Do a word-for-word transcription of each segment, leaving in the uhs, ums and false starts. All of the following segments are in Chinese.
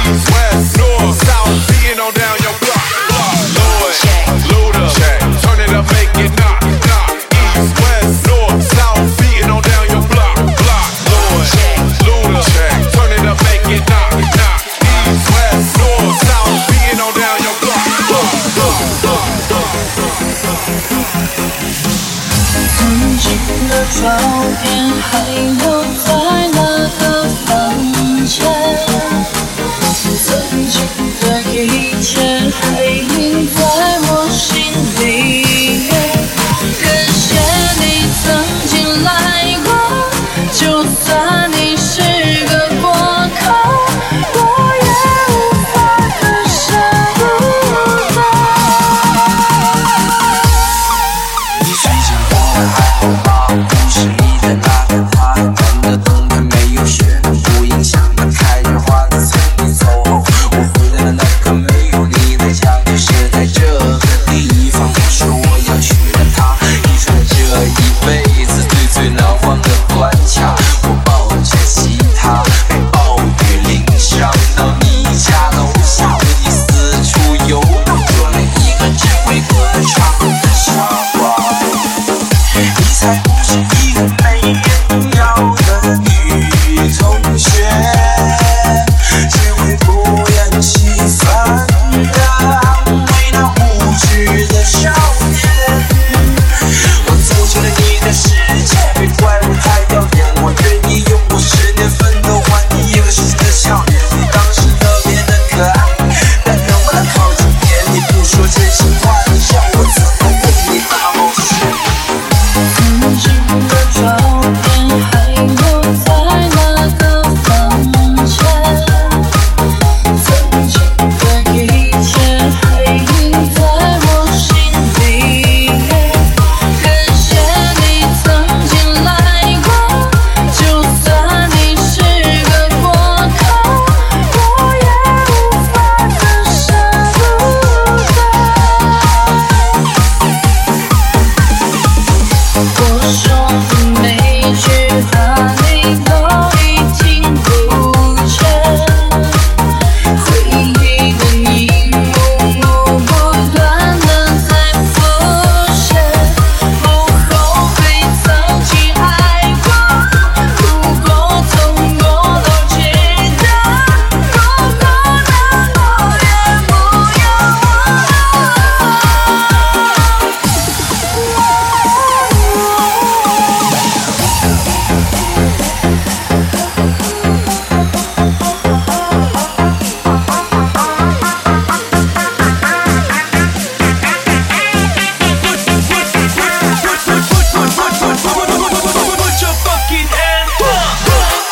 East, west, north, south, beating on down your block, block. Lloyd, Luda, turn it up, make it knock, knock. East, west, north, south, beating on down your block, block. Lloyd, Luda, turn it up, make it knock, knock. East, west, north, south, beating on down your block, block, block, block, block. 曾经的照片还留在那个房间，曾经的一切还印在我心里面。感谢你曾经来过，就算你是个过客，我也无法割舍不得。 你睡觉过得还好吗？故事里的那个他，难得冬天没有雪，不影响那开着花的村里走后。我回来的那个没有你的家，就是在这个地方。我说我要娶了她，一生这一辈子最最难忘的关卡。我抱着吉他，被暴雨淋伤到你家楼下，为你四处游荡，做了一个只会歌唱的傻瓜。你才不是一个没人要的女同学，谁会不厌其烦地安慰那无知的少年？我走进了你的世界，别怪我太掉脸，我愿意用我十年奋斗换你一个新的笑脸。你当时特别的可爱，但能不能靠近点？你不说真心话，你笑我怎么为你大冒险？ 曾经的照片还留在那个房间，曾经的一切还印在我心里面。感谢你曾经来过，就算你是个过客，我也无法割舍不得。我说的每句话你都已听不见，回忆的一幕幕不断地在浮现。不后悔曾经爱过，哭过痛过都值得，如果难过也不要 Put your fucking hands up.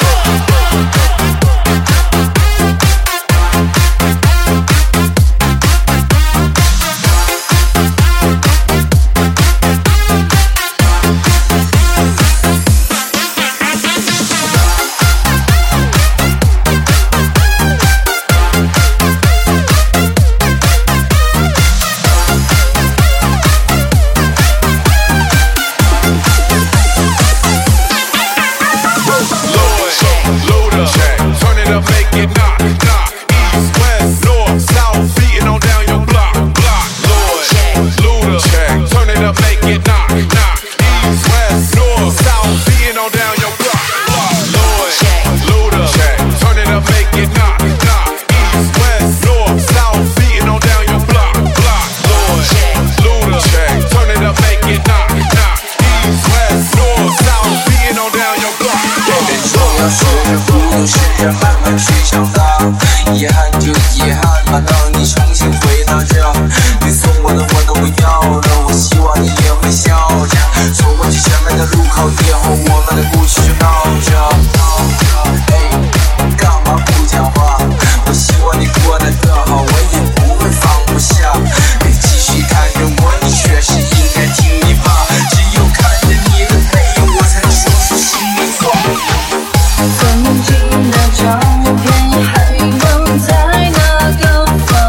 Lloyd, Luda, turn it up, make it knock, knock. East, west, north, south, beating on down your block, block. Lloyd, Luda, turn it up, make it knock, knock. East, west, north, south, beating on down your block, block. Lloyd, Luda, turn it up, make it knock, knock. East, west, north, south, beating on down your block, block. Lloyd, Luda, turn it up, make it knock, knock. East, west, north, south, beating on down your block. 别说要学着不懂事，要慢慢去长大。遗憾就遗憾吧，当你重新回到这，你送我的我都不要了。我希望你也会笑着走过去前面的路口，以后我们的故事就到这。哎，干嘛不讲话？我希望你过得更好，我也不会放不下。别继续看着我，你确实应该听你话。只有看着你的背影，我才能说出心里话。 曾经的照片还留在那个房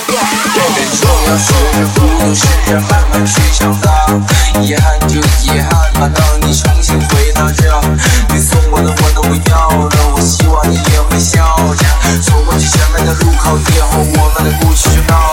人生要学着糊涂，试着慢慢去长大。遗憾就遗憾吧，当你重新回到这，你送我的我都不要了。我希望你也会笑着走过去前面的路口，以后我们的故事就到。